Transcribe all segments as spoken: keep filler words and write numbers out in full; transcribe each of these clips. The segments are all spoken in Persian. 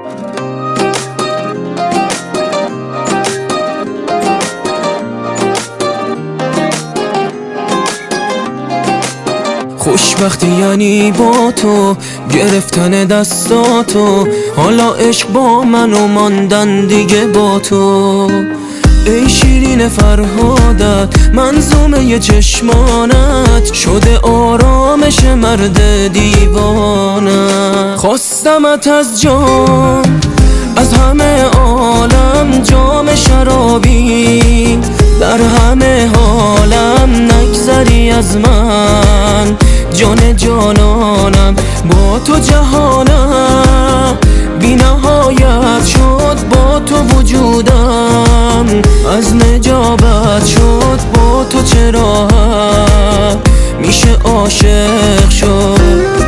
خوشبختی یعنی با تو گرفتن دستاتو، حالا عشق با من و ماندن دیگه با تو. ای شیرین فرهادت، منظومه چشمانت شده آرامش مرد دیوانت. خواستمت از جان، از همه عالم جام شرابی، در همه حالم نگذری از من. جان جانانم با تو جهانم، بی نهایت شد با تو وجودم. از نجابت شد با تو چرا میشه عاشق شد.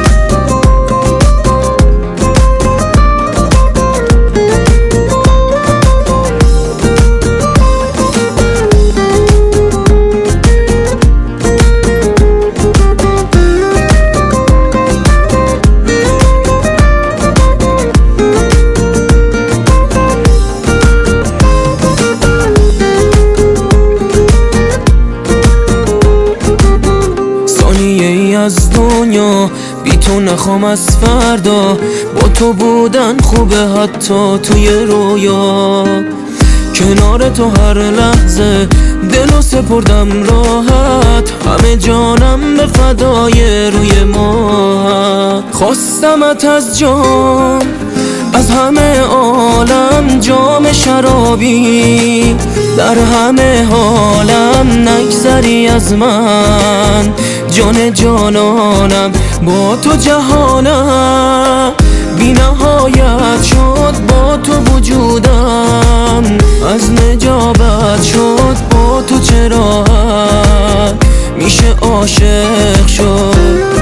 از دنیا بی تو نخوام از فردا، با تو بودن خوبه حتی توی رویا. کنار تو هر لحظه دلو سپردم راحت، همه جانم به فدای روی ما. خواستمت از جان، از همه عالم جام شرابی، در همه حالم نگذری از من. جان جانانم با تو جهانم، بی نهایت شد با تو وجودم. از نجابت شد با تو چرا میشه عاشق شد.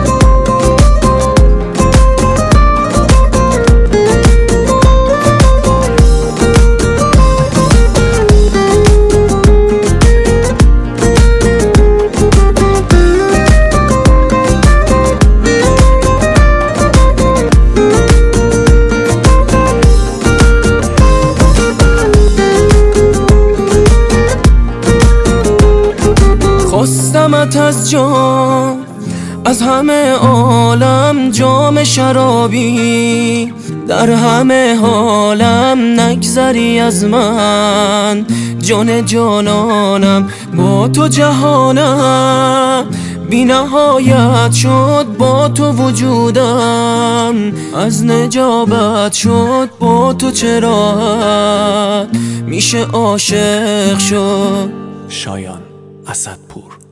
خواستمت از جان، از همه عالم جام شرابی، در همه حالم نگذری از من. جان جانانم با تو جهانم، بی نهایت شد با تو وجودم. از نجابت شد با تو چرا میشه عاشق شد. شایان اسدپور.